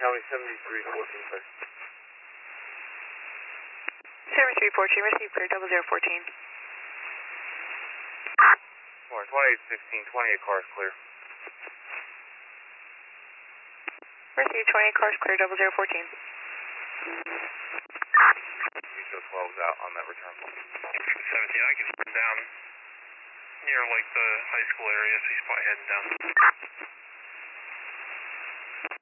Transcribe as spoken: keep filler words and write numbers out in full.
County seventy-three fourteen, clear. seventy-three fourteen, receive clear, double zero fourteen. More, twenty-eight sixteen, twenty-eight cars clear. Receive twenty-eight cars clear, double zero fourteen. Eco twelve's out on that return. seventeen, I can head down near like the high school area, so he's probably heading down.